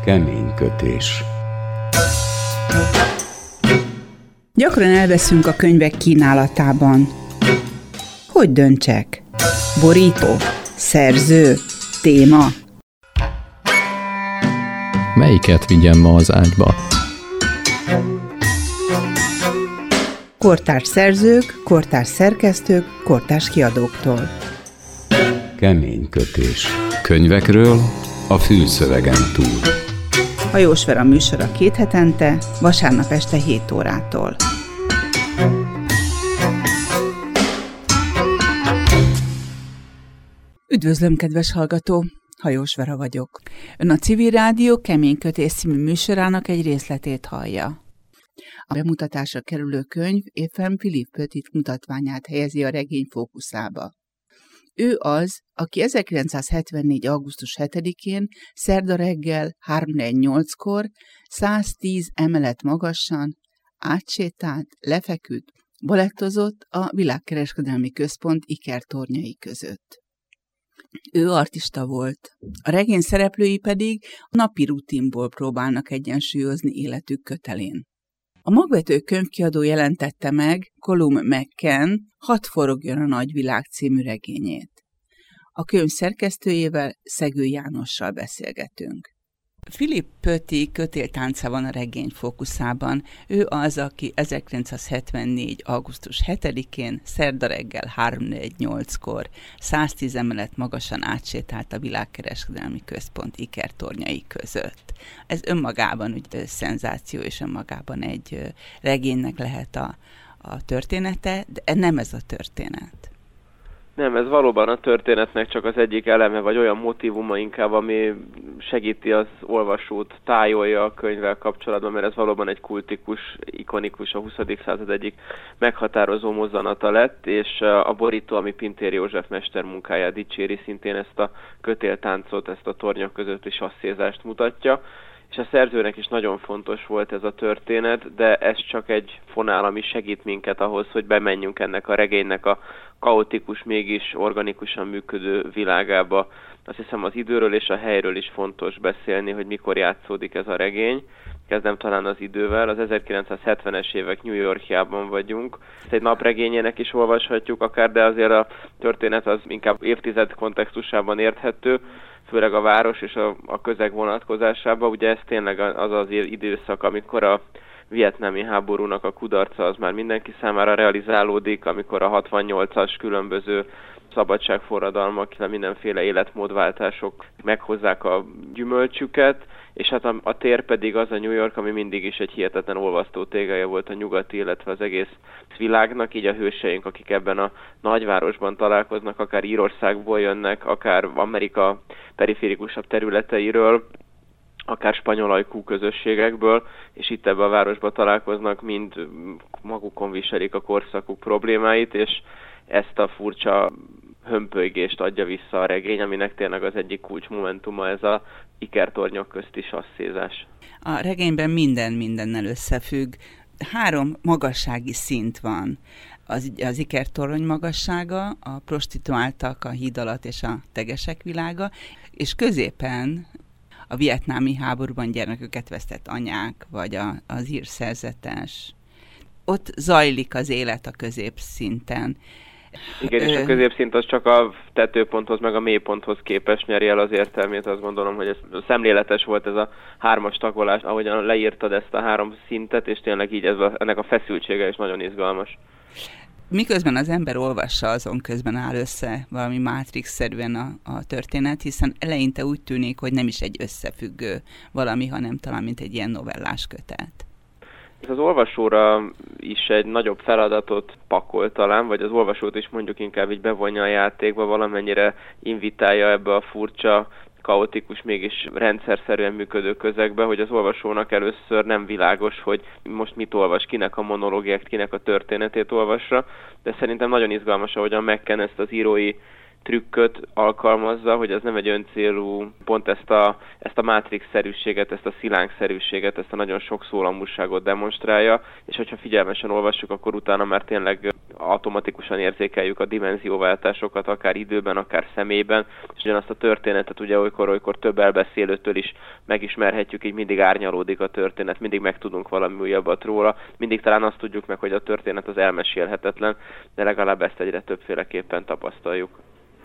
Kemény kötés. Gyakran elveszünk a könyvek kínálatában. Hogy döntsek? Borító? Szerző? Téma? Melyiket vigyem ma az ágyba? Kortárs szerzők, kortárs szerkesztők, kortárs kiadóktól. Kemény kötés. Könyvekről a fülszövegen túl. Hajós Vera műsora 2 hetente, vasárnap este 7 órától. Üdvözlöm, kedves hallgató! Hajós Vera vagyok. Ön a Civil Rádió Kemény kötés című műsorának egy részletét hallja. A bemutatásra kerülő könyv éppen Philippe Petit mutatványát helyezi a regény fókuszába. Ő az, aki 1974. augusztus 7-én szerda reggel 3:48-kor 110 emelet magasan átsétált, lefeküdt, balettozott a Világkereskedelmi Központ ikertornyai között. Ő artista volt, a regény szereplői pedig a napi rutinból próbálnak egyensúlyozni életük kötelén. A magvető könyvkiadó jelentette meg Colum McCann Hadd forogjon a nagyvilág című regényét. A könyv szerkesztőjével, Szegő Jánossal beszélgetünk. Philippe Petit kötéltánca van a regény fókuszában. Ő az, aki 1974. augusztus 7-én szerda reggel 3:48-kor 110 emelet magasan átsétált a Világkereskedelmi Központ ikertornyai között. Ez önmagában ugye szenzáció, és önmagában egy regénynek lehet a története, de nem ez a történet. Nem, ez valóban a történetnek csak az egyik eleme, vagy olyan motívuma inkább, ami segíti az olvasót, tájolja a könyvvel kapcsolatban, mert ez valóban egy kultikus, ikonikus, a 20. század egyik meghatározó mozzanata lett, és a borító, ami Pintér József mestermunkáját dicséri, szintén ezt a kötéltáncot, ezt a tornyok közötti sasszézást mutatja. És a szerzőnek is nagyon fontos volt ez a történet, de ez csak egy fonál, ami segít minket ahhoz, hogy bemenjünk ennek a regénynek a kaotikus, mégis organikusan működő világába. Azt hiszem, az időről és a helyről is fontos beszélni, hogy mikor játszódik ez a regény. Kezdem talán az idővel. Az 1970-es évek New Yorkjában vagyunk. Ezt egy napregényének is olvashatjuk akár, de azért a történet az inkább évtized kontextusában érthető, főleg a város és a közeg vonatkozásában. Ugye ez tényleg az időszak, amikor a vietnámi háborúnak a kudarca az már mindenki számára realizálódik, amikor a 68-as különböző szabadságforradalmak, mindenféle életmódváltások meghozzák a gyümölcsüket, és hát a tér pedig az a New York, ami mindig is egy hihetetlen olvasztó tégelyje volt a nyugati, illetve az egész világnak, így a hőseink, akik ebben a nagyvárosban találkoznak, akár Írországból jönnek, akár Amerika periférikusabb területeiről, akár spanyolajkú közösségekből, és itt ebben a városban találkoznak, mind magukon viselik a korszakuk problémáit, és ezt a furcsa hömpölygést adja vissza a regény, aminek tényleg az egyik kulcsmomentuma ez a ikertornyok közti sasszézás. A regényben mindennel összefügg. 3 magassági szint van. Az ikertorony magassága, a prostituáltak, a híd alatt és a tegesek világa, és középen a vietnámi háborúban gyermeküket vesztett anyák, vagy az írszerzetes. Ott zajlik az élet a középszinten. Igen, és a középszint az csak a tetőponthoz, meg a mélyponthoz képes nyeri el az értelmét. Azt gondolom, hogy ez szemléletes volt ez a 3-as tagolás, ahogyan leírtad ezt a 3 szintet, és tényleg így ennek a feszültsége is nagyon izgalmas. Miközben az ember olvassa, azon közben áll össze valami Matrix-szerűen a történet, hiszen eleinte úgy tűnik, hogy nem is egy összefüggő valami, hanem talán mint egy ilyen novellás kötet. Ez az olvasóra is egy nagyobb feladatot pakol talán, vagy az olvasót is mondjuk inkább így bevonja a játékba, valamennyire invitálja ebbe a furcsa, kaotikus, mégis rendszerszerűen működő közegbe, hogy az olvasónak először nem világos, hogy most mit olvas, kinek a monológiát, kinek a történetét olvassa, de szerintem nagyon izgalmas, ahogyan McCann ezt az írói trükköt alkalmazza, hogy ez nem egy öncélú, pont ezt a Matrix-szerűséget, ezt a szilánkszerűséget, ezt a nagyon sok szólamúságot demonstrálja, és hogyha figyelmesen olvassuk, akkor utána már tényleg automatikusan érzékeljük a dimenzióváltásokat, akár időben, akár személyben, és ugyanazt a történetet ugye olykor több elbeszélőtől is megismerhetjük, így mindig árnyalódik a történet, mindig megtudunk valami újabbat róla, mindig talán azt tudjuk meg, hogy a történet az elmesélhetetlen, de legalább ezt egyre többféleképpen tapasztaljuk.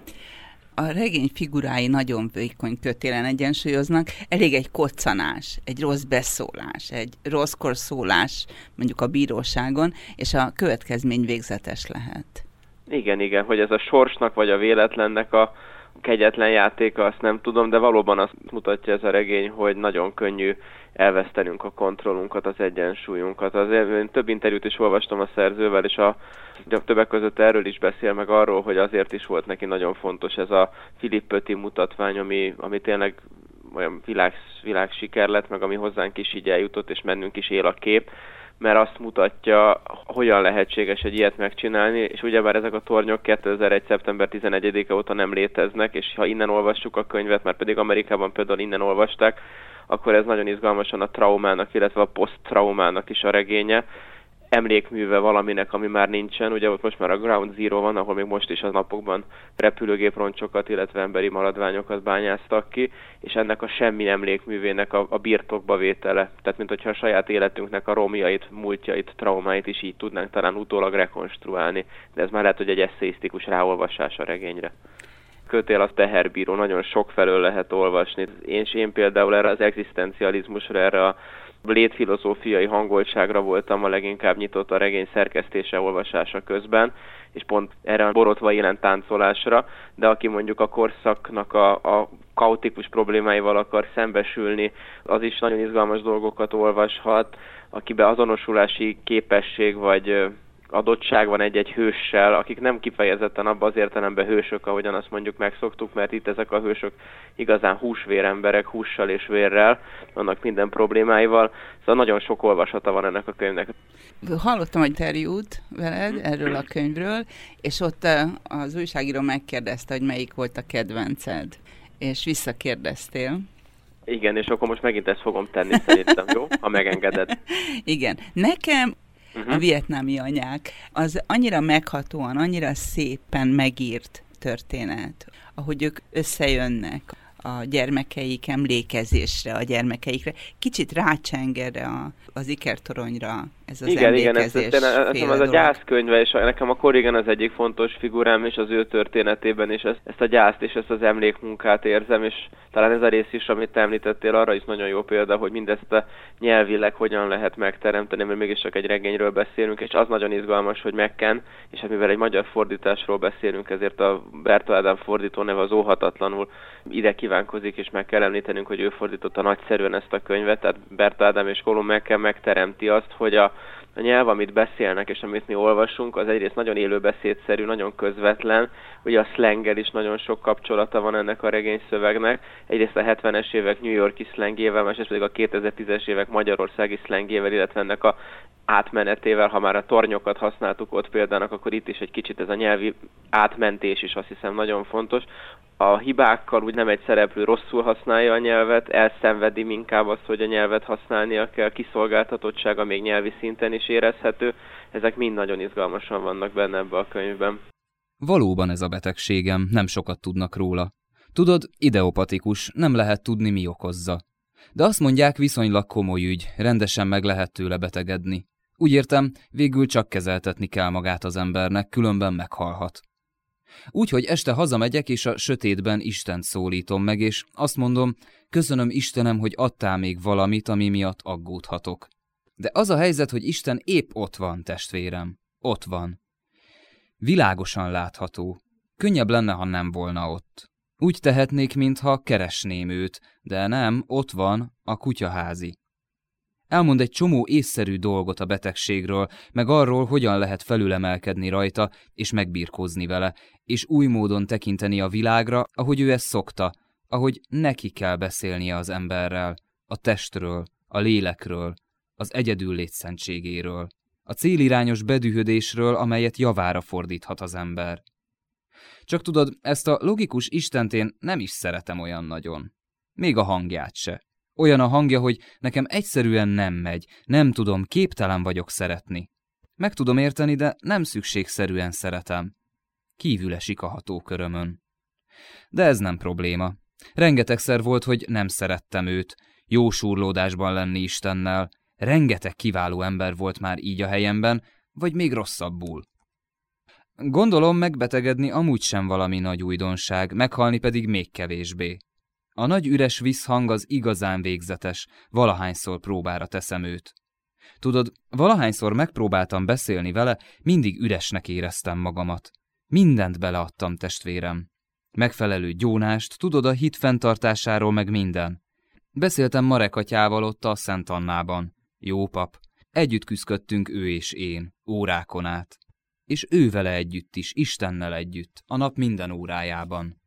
A regény figurái nagyon vékony kötélen egyensúlyoznak, elég egy koccanás, egy rossz beszólás, egy rosszkor szólás mondjuk a bíróságon, és a következmény végzetes lehet. Igen, hogy ez a sorsnak vagy a véletlennek a kegyetlen játéka, azt nem tudom, de valóban azt mutatja ez a regény, hogy nagyon könnyű elvesztenünk a kontrollunkat, az egyensúlyunkat. Én több interjút is olvastam a szerzővel, és többek között erről is beszél, meg arról, hogy azért is volt neki nagyon fontos ez a Philippe Petit mutatvány, ami tényleg olyan világsiker lett, meg ami hozzánk is így eljutott, és mennünk is él a kép, mert azt mutatja, hogyan lehetséges egy ilyet megcsinálni, és ugyebár ezek a tornyok 2001. szeptember 11-e óta nem léteznek, és ha innen olvassuk a könyvet, mert pedig Amerikában például innen olvasták, akkor ez nagyon izgalmasan a traumának, illetve a poszttraumának is a regénye, emlékműve valaminek, ami már nincsen. Ugye ott most már a Ground Zero van, ahol még most is az napokban repülőgéproncsokat, illetve emberi maradványokat bányáztak ki, és ennek a semmi emlékművének a birtokba vétele. Tehát, mint hogyha a saját életünknek a romjait, múltjait, traumáit is így tudnánk talán utólag rekonstruálni. De ez már lehet, hogy egy eszéisztikus ráolvasás a regényre. Kötél az teherbíró, nagyon sok felől lehet olvasni. Én például erre az egzisztencializmusra, erre a létfilozófiai hangoltságra voltam a leginkább nyitott a regény szerkesztése, olvasása közben, és pont erre a borotva élen táncolásra, de aki mondjuk a korszaknak a kaotikus problémáival akar szembesülni, az is nagyon izgalmas dolgokat olvashat, akiben azonosulási képesség vagy adottság van egy-egy hőssel, akik nem kifejezetten abban az értelemben hősök, ahogyan azt mondjuk megszoktuk, mert itt ezek a hősök igazán húsvéremberek, hússal és vérrel, annak minden problémáival, szóval nagyon sok olvasata van ennek a könyvnek. Hallottam egy interjút veled erről a könyvről, és ott az újságíró megkérdezte, hogy melyik volt a kedvenced, és visszakérdeztél. Igen, és akkor most megint ezt fogom tenni szerintem, jó? Ha megengeded. Igen. Nekem a vietnámi anyák, az annyira meghatóan, annyira szépen megírt történet, ahogy ők összejönnek a gyermekeik emlékezésre, a gyermekeikre. Kicsit rácseng erre az ikertoronyra ez az emlékezés. Igen, ez a gyászkönyve, és nekem a Corrigan az egyik fontos figurám, és az ő történetében is ezt a gyászt és ezt az emlékmunkát érzem, és talán ez a rész is, amit te említettél, arra is nagyon jó példa, hogy mindezt a nyelvileg hogyan lehet megteremteni, mert mégis csak egy regényről beszélünk, és az nagyon izgalmas, hogy McCann, és hát mivel egy magyar fordításról beszélünk, ezért a Berta Ádám fordító neve az óhatatlanul ide kívánkozik, és meg kell említenünk, hogy ő fordította nagyszerűen ezt a könyvet, tehát Berta Ádám és Colum McCann megteremti azt, hogy a nyelv, amit beszélnek és amit mi olvasunk, az egyrészt nagyon élőbeszédszerű, nagyon közvetlen, ugye a szlenggel is nagyon sok kapcsolata van ennek a regényszövegnek. Egyrészt a 70-es évek New York-i szlengjével, másrészt pedig a 2010-es évek magyarországi szlengjével, illetve ennek a átmenetével, ha már a tornyokat használtuk ott példának, akkor itt is egy kicsit ez a nyelvi átmentés is azt hiszem nagyon fontos. A hibákkal úgy nem egy szereplő rosszul használja a nyelvet, elszenvedi inkább azt, hogy a nyelvet használnia kell, kiszolgáltatottsága még nyelvi szinten is érezhető. Ezek mind nagyon izgalmasan vannak benne ebbe a könyvben. Valóban ez a betegségem, nem sokat tudnak róla. Tudod, ideopatikus, nem lehet tudni, mi okozza. De azt mondják, viszonylag komoly ügy, rendesen meg lehet tőle betegedni. Úgy értem, végül csak kezeltetni kell magát az embernek, különben meghalhat. Úgyhogy este hazamegyek, és a sötétben Istent szólítom meg, és azt mondom, köszönöm Istenem, hogy adtál még valamit, ami miatt aggódhatok. De az a helyzet, hogy Isten épp ott van, testvérem. Ott van. Világosan látható. Könnyebb lenne, ha nem volna ott. Úgy tehetnék, mintha keresném őt, de nem, ott van, a kutyaházi. Elmond egy csomó észszerű dolgot a betegségről, meg arról, hogyan lehet felülemelkedni rajta, és megbirkózni vele, és új módon tekinteni a világra, ahogy ő ezt szokta, ahogy neki kell beszélnie az emberrel, a testről, a lélekről, az egyedül létszentségéről, a célirányos bedühödésről, amelyet javára fordíthat az ember. Csak tudod, ezt a logikus Istent én nem is szeretem olyan nagyon. Még a hangját se. Olyan a hangja, hogy nekem egyszerűen nem megy, nem tudom, képtelen vagyok szeretni. Meg tudom érteni, de nem szükségszerűen szeretem. Kívül esik a hatókörömön. De ez nem probléma. Rengetegszer volt, hogy nem szerettem őt, jó súrlódásban lenni Istennel, rengeteg kiváló ember volt már így a helyemben, vagy még rosszabbul. Gondolom, megbetegedni amúgy sem valami nagy újdonság, meghalni pedig még kevésbé. A nagy üres visszhang az igazán végzetes, valahányszor próbára teszem őt. Tudod, valahányszor megpróbáltam beszélni vele, mindig üresnek éreztem magamat. Mindent beleadtam, testvérem. Megfelelő gyónást, tudod, a hit fenntartásáról meg minden. Beszéltem Marek atyával ott a Szent Annában. Jó pap. Együtt küzdködtünk ő és én, órákon át. És ő vele együtt is, Istennel együtt, a nap minden órájában.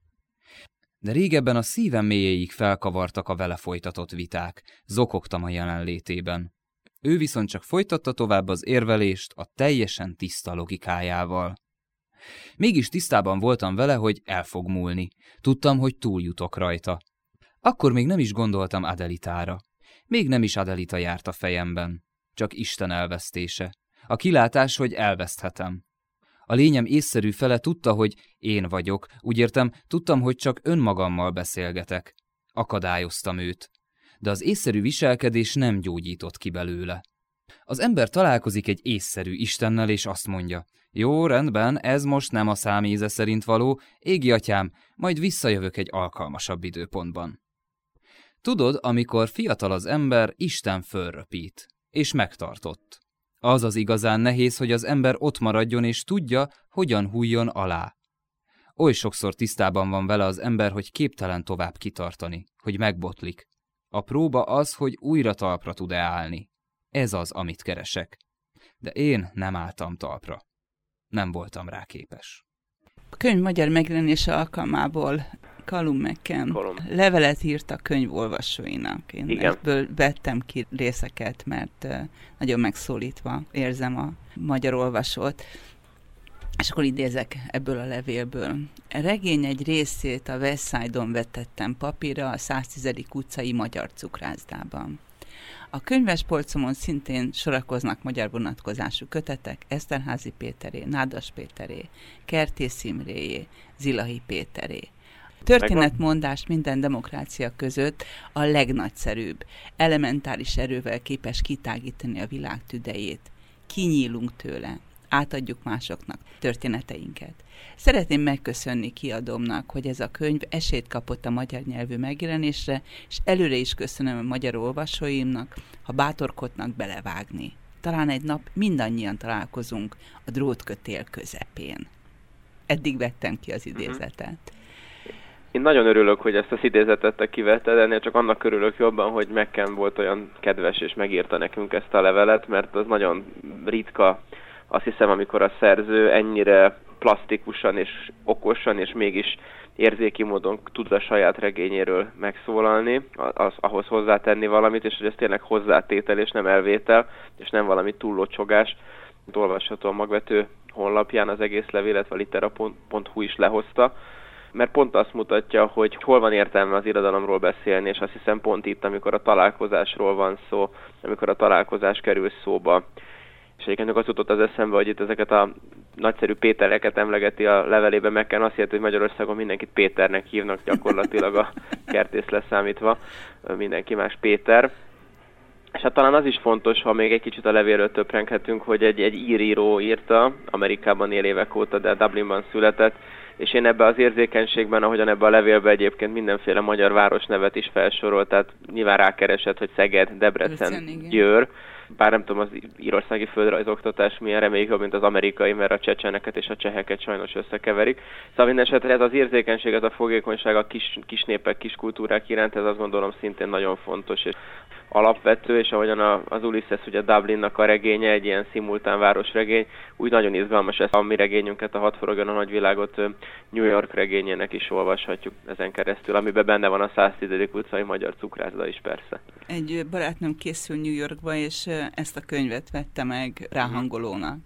De régebben a szívem mélyéig felkavartak a vele folytatott viták, zokogtam a jelenlétében. Ő viszont csak folytatta tovább az érvelést a teljesen tiszta logikájával. Mégis tisztában voltam vele, hogy el fog múlni. Tudtam, hogy túljutok rajta. Akkor még nem is gondoltam Adelitára. Még nem is Adelita járt a fejemben. Csak Isten elvesztése. A kilátás, hogy elveszthetem. A lényem észszerű fele tudta, hogy én vagyok, úgy értem, tudtam, hogy csak önmagammal beszélgetek. Akadályoztam őt. De az észszerű viselkedés nem gyógyított ki belőle. Az ember találkozik egy észszerű Istennel, és azt mondja, jó, rendben, ez most nem a száméze szerint való, égi atyám, majd visszajövök egy alkalmasabb időpontban. Tudod, amikor fiatal az ember, Isten fölröpít, és megtartott. Az az igazán nehéz, hogy az ember ott maradjon, és tudja, hogyan hújjon alá. Oly sokszor tisztában van vele az ember, hogy képtelen tovább kitartani, hogy megbotlik. A próba az, hogy újra talpra tud-e állni. Ez az, amit keresek. De én nem álltam talpra. Nem voltam rá képes. A könyv magyar megjelenése alkalmából Callum McCann levelet írt a könyv olvasóinak. Én ebből vettem ki részeket, mert nagyon megszólítva érzem a magyar olvasót. És akkor idézek ebből a levélből. A regény egy részét a West Side-on vetettem papírra a 110. utcai magyar cukrászdában. A könyvespolcomon szintén sorakoznak magyar vonatkozású kötetek, Eszterházy Péteré, Nádas Péteré, Kertész Imréjé, Zilahi Péteré. Történetmondást minden demokrácia között a legnagyszerűbb, elementáris erővel képes kitágítani a világ tüdejét. Kinyílunk tőle, átadjuk másoknak történeteinket. Szeretném megköszönni kiadómnak, hogy ez a könyv esélyt kapott a magyar nyelvű megjelenésre, és előre is köszönöm a magyar olvasóimnak, ha bátorkodnak belevágni. Talán egy nap mindannyian találkozunk a drótkötél közepén. Eddig vettem ki az idézetet. Én nagyon örülök, hogy ezt az idézetet te kivetted, ennél csak annak örülök jobban, hogy McCann volt olyan kedves és megírta nekünk ezt a levelet, mert az nagyon ritka, azt hiszem, amikor a szerző ennyire plastikusan és okosan és mégis érzéki módon tud a saját regényéről megszólalni, ahhoz hozzátenni valamit, és hogy ez tényleg hozzátétel és nem elvétel, és nem valami túllocsogás. Olvasható a Magvető honlapján az egész levélet, a litera.hu is lehozta, mert pont azt mutatja, hogy hol van értelme az irodalomról beszélni, és azt hiszem pont itt, amikor a találkozásról van szó, amikor a találkozás kerül szóba. És egyébként az jutott az eszembe, hogy itt ezeket a nagyszerű Pétereket emlegeti a levelében, McCann azt jelenti, hogy Magyarországon mindenkit Péternek hívnak, gyakorlatilag a Kertész leszámítva, mindenki más Péter. És hát talán az is fontos, ha még egy kicsit a levélről töprenghetünk, hogy egy író írta, Amerikában él évek óta, de Dublinban született, és én ebbe az érzékenységben, ahogyan ebbe a levélbe egyébként mindenféle magyar városnevet is felsorolt, tehát nyilván rákeresett, hogy Szeged, Debrecen, Győr, bár nem tudom, az írországi földrajzoktatás milyen, reméljük jobb, mint az amerikai, mert a csecseneket és a cseheket sajnos összekeverik. Szóval minden esetre ez az érzékenység, ez a fogékonyság a kis népek, kis kultúrák iránt, ez azt gondolom szintén nagyon fontos és alapvető, és ahogyan az Ulysses, ugye Dublinnak a regénye, egy ilyen szimultán városregény, úgy nagyon izgalmas ezt a mi regényünket, a Hadd forogjon a nagyvilágot New York regényének is olvashatjuk ezen keresztül, amiben benne van a 110. utcai magyar cukrászda is persze. Egy barátnőm készül New Yorkba, és ezt a könyvet vette meg ráhangolónak.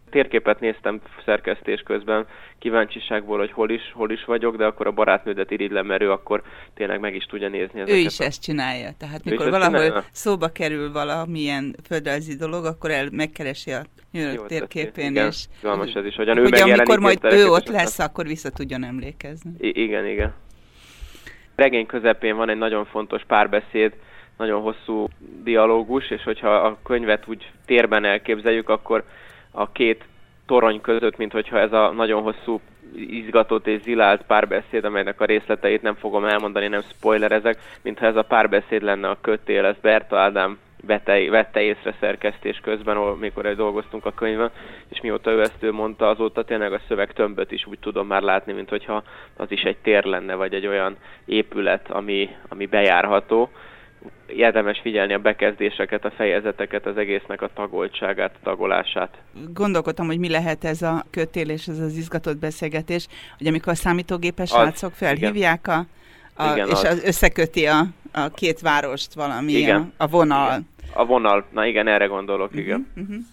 Térképet néztem szerkesztés közben, kíváncsiságból, hogy hol is vagyok, de akkor a barátnődet irigylem, mert ő akkor tényleg meg is tudja nézni ezeket. Ő is ezt csinálja, tehát mikor valahol szóba kerül valamilyen földrajzi dolog, akkor megkeresi a New York térképén, igen, és ez is, hogy amikor majd ő ott lesz, akkor vissza tudjon emlékezni. Igen. Regény közepén van egy nagyon fontos párbeszéd, nagyon hosszú dialógus, és hogyha a könyvet úgy térben elképzeljük, akkor a két torony között, mint hogyha ez a nagyon hosszú, izgatott és zilált párbeszéd, amelynek a részleteit nem fogom elmondani, nem spoilerezek, mintha ez a párbeszéd lenne a kötél, ezt Berta Ádám vette észre szerkesztés közben, mikor dolgoztunk a könyvön, és mióta ő mondta, azóta tényleg a szövegtömböt is úgy tudom már látni, mint hogyha az is egy tér lenne, vagy egy olyan épület, ami bejárható. Érdemes figyelni a bekezdéseket, a fejezeteket, az egésznek a tagoltságát, a tagolását. Gondolkodtam, hogy mi lehet ez a kötél és ez az izgatott beszélgetés, hogy amikor a számítógépes srácok felhívják és összeköti a két várost valami, a vonal. Igen. A vonal, na igen, erre gondolok, igen.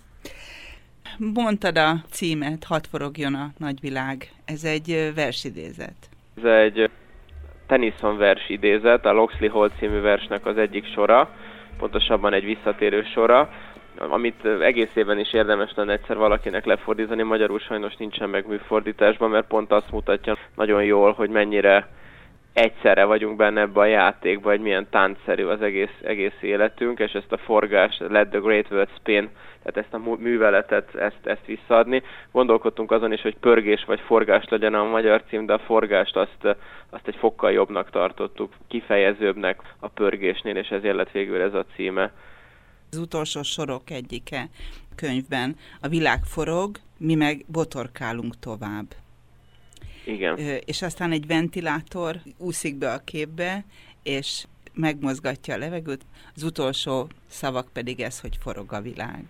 Mondtad a címet, Hadd forogjon a nagyvilág. Ez egy versidézet. Ez egy Tennyson vers idézet, a Locksley Hall című versnek az egyik sora, pontosabban egy visszatérő sora, amit egész évben is érdemes lenne egyszer valakinek lefordítani, magyarul sajnos nincsen meg műfordításban, mert pont azt mutatja nagyon jól, hogy mennyire egyszerre vagyunk benne ebbe a játékba, hogy milyen táncszerű az egész életünk, és ezt a forgást, let the great world spin, tehát ezt a műveletet, ezt visszaadni. Gondolkodtunk azon is, hogy pörgés vagy forgás legyen a magyar cím, de a forgást azt egy fokkal jobbnak tartottuk, kifejezőbbnek a pörgésnél, és ezért lett végül ez a címe. Az utolsó sorok egyike könyvben, a világ forog, mi meg botorkálunk tovább. Igen. És aztán egy ventilátor úszik be a képbe, és megmozgatja a levegőt, az utolsó szavak pedig ez, hogy forog a világ.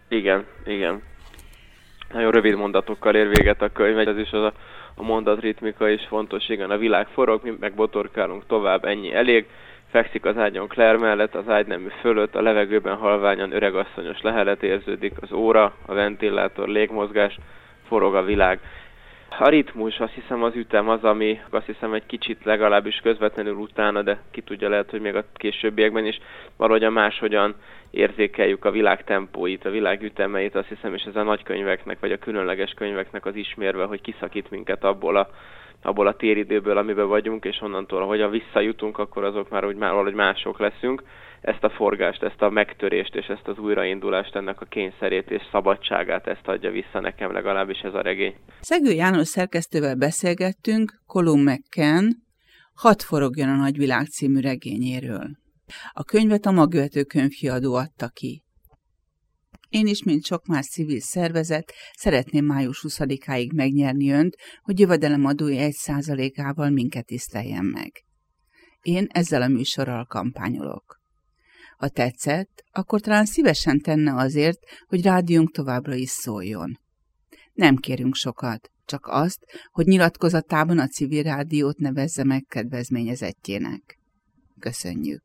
Igen. Nagyon rövid mondatokkal ér véget a könyv, ez is a mondatritmika is fontos, igen, a világ forog, mi meg botorkálunk tovább, ennyi elég. Fekszik az ágyon Claire mellett, az ágynemű fölött, a levegőben halványan öregasszonyos lehelet érződik, az óra, a ventilátor, légmozgás, forog a világ. A ritmus, azt hiszem az ütem az, ami azt hiszem egy kicsit legalábbis közvetlenül utána, de ki tudja, lehet, hogy még a későbbiekben is valahogyan máshogyan érzékeljük a világ tempóit, a világ ütemeit, azt hiszem, és ez a nagykönyveknek, vagy a különleges könyveknek az ismérve, hogy kiszakít minket abból a téridőből, amiben vagyunk, és onnantól, ahogyan visszajutunk, akkor azok már valahogy mások leszünk. Ezt a forgást, ezt a megtörést és ezt az újraindulást, ennek a kényszerét és szabadságát, ezt adja vissza nekem legalábbis ez a regény. Szegő János szerkesztővel beszélgettünk Colum McCann Hadd forogjon a nagyvilág című regényéről. A könyvet a Magvető Könyvkiadó adta ki. Én is, mint sok más civil szervezet, szeretném május 20-áig megnyerni önt, hogy jövedelemadója 1%-ával minket tiszteljen meg. Én ezzel a műsorral kampányolok. Ha tetszett, akkor talán szívesen tenne azért, hogy rádiónk továbbra is szóljon. Nem kérünk sokat, csak azt, hogy nyilatkozatában a civil rádiót nevezze meg kedvezményezettjének. Köszönjük!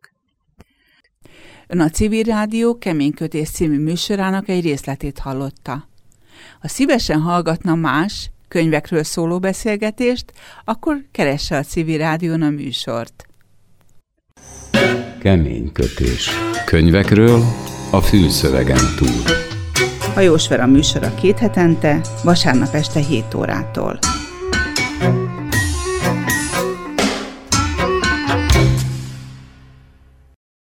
Ön a Civil Rádió Keménykötés című műsorának egy részletét hallotta. Ha szívesen hallgatna más könyvekről szóló beszélgetést, akkor keresse a Civil Rádión a műsort. Keménykötés. Könyvekről a fülszövegen túl. Hajós Vera műsora 2 hetente, vasárnap este 7 órától.